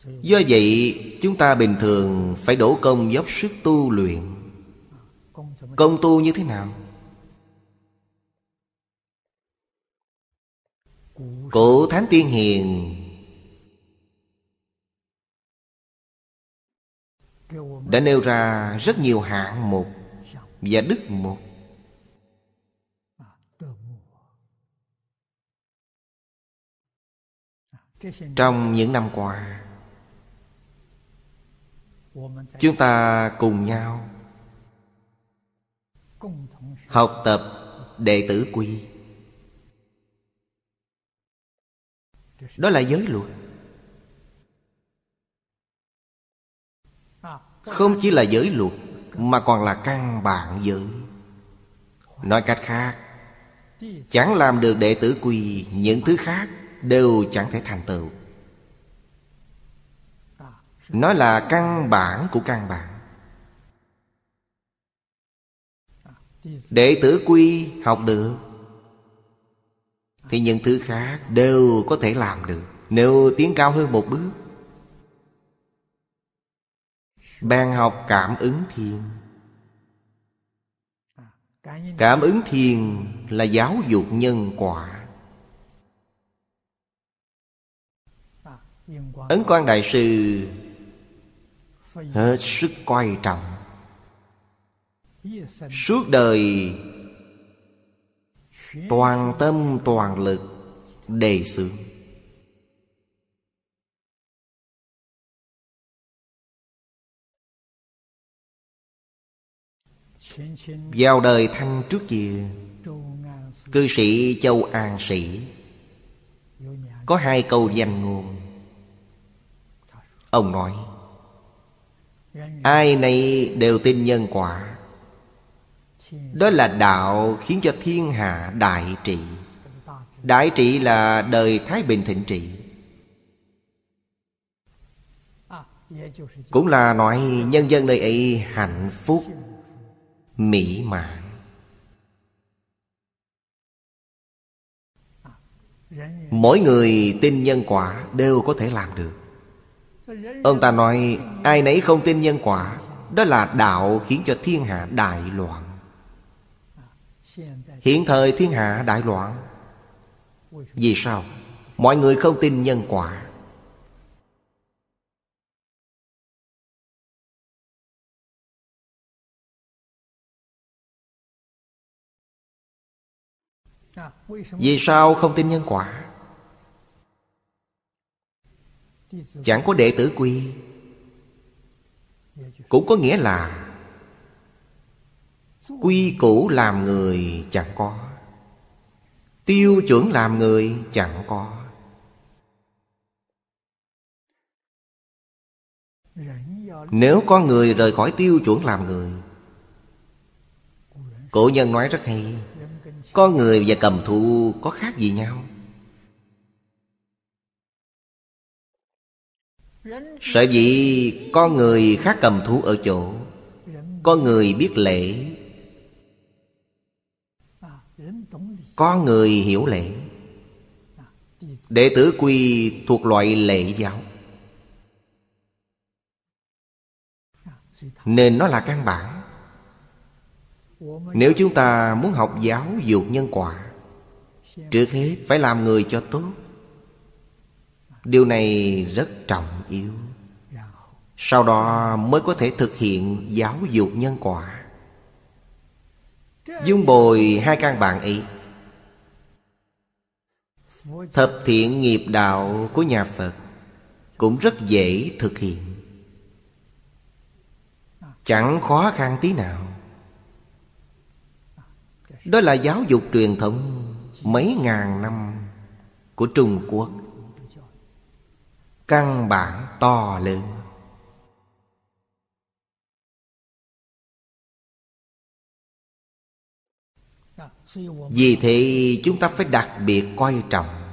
Do vậy chúng ta bình thường phải đổ công dốc sức tu luyện. Công tu như thế nào? Cổ Thánh Tiên Hiền đã nêu ra rất nhiều hạng mục và đức mục. Trong những năm qua, chúng ta cùng nhau học tập đệ tử quy. Đó là giới luật. Không chỉ là giới luật, mà còn là căn bản giới. Nói cách khác, chẳng làm được đệ tử quy, những thứ khác đều chẳng thể thành tựu. Nó là căn bản của căn bản. Đệ tử quy học được thì những thứ khác đều có thể làm được. Nếu tiến cao hơn một bước, bèn học cảm ứng thiên. Cảm ứng thiên là giáo dục nhân quả. Ấn Quang Đại Sư hết sức coi trọng, suốt đời toàn tâm toàn lực đề xướng. Vào đời Thanh trước kia, cư sĩ Châu An Sĩ có hai câu danh ngôn. Ông nói: ai nấy đều tin nhân quả. Đó là đạo khiến cho thiên hạ đại trị. Đại trị là đời Thái Bình thịnh trị. Cũng là nói nhân dân nơi ấy hạnh phúc mỹ mãn. Mỗi người tin nhân quả đều có thể làm được. Ông ta nói ai nấy không tin nhân quả, đó là đạo khiến cho thiên hạ đại loạn. Hiện thời thiên hạ đại loạn. Vì sao? Mọi người không tin nhân quả. Vì sao không tin nhân quả? Chẳng có đệ tử quy, cũng có nghĩa là quy củ làm người chẳng có, tiêu chuẩn làm người chẳng có. Nếu con người rời khỏi tiêu chuẩn làm người, cổ nhân nói rất hay: con người và cầm thú có khác gì nhau? Sở dĩ con người khác cầm thú ở chỗ con người biết lễ, con người hiểu lễ. Đệ tử quy thuộc loại lễ giáo, nên nó là căn bản. Nếu chúng ta muốn học giáo dục nhân quả, trước hết phải làm người cho tốt. Điều này rất trọng yếu. Sau đó mới có thể thực hiện giáo dục nhân quả. Dung bồi hai căn bản ấy, thập thiện nghiệp đạo của nhà Phật cũng rất dễ thực hiện, chẳng khó khăn tí nào. Đó là giáo dục truyền thống mấy ngàn năm của Trung Quốc, căn bản to lớn. Vì thế chúng ta phải đặc biệt coi trọng